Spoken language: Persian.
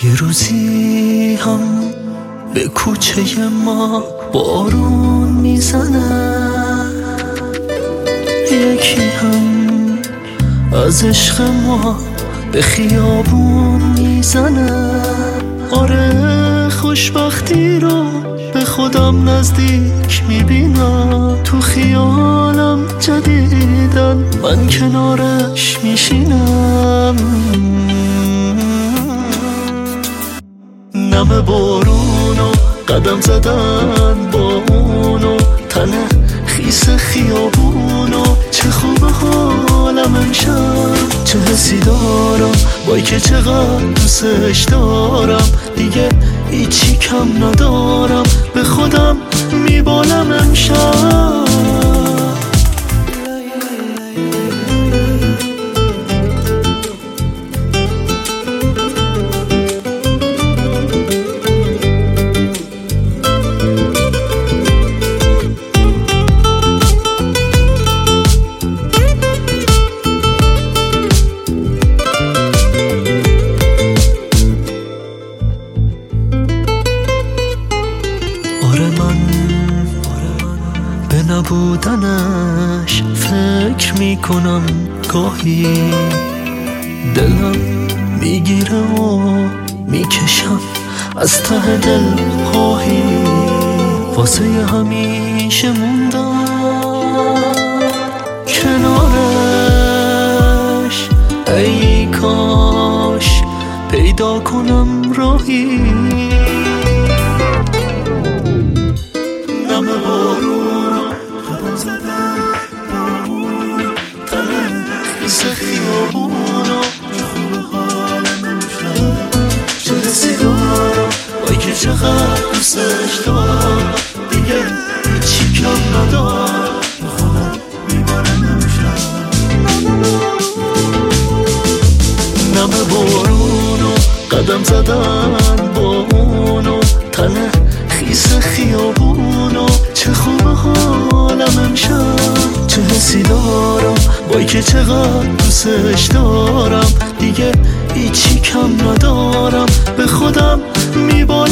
یه روزی هم به کوچه ما بارون میزنه، یکی هم از عشق ما به خیابون میزنه. آره خوشبختی رو به خودم نزدیک میبینم، تو خیالم جدیدن من کنارش میشینم. نم بارونو قدم زدن با اونو، تنه خیس خیابونو، چه خوب حالم امشب، چه حسی دارم وای که چقدر دوستش دارم. دیگه هیچی کم ندارم، به خودم میبالم امشب. به نبودنش فکر میکنم گاهی، دلم میگیره و میکشم از ته دل پاهی. واسه همیشه موندم کنارش، ای کاش پیدا کنم راهی. نم بارون قدم زدن با اون، تنه خیس خیابونو، چه خوب حالم امشب، چه حسی دارم وای که چقدر دوستش دارم. دیگه هیچی کم ندارم، به خودم میبارم امشب. نم بارونو قدم زدن با اونو، تنه خیس خیابونو، چه خوب حالم امشب، چه حسی دارم وای که چقدر دوستش دارم. دیگه هیچی کم ندارم، به خودم میبالم.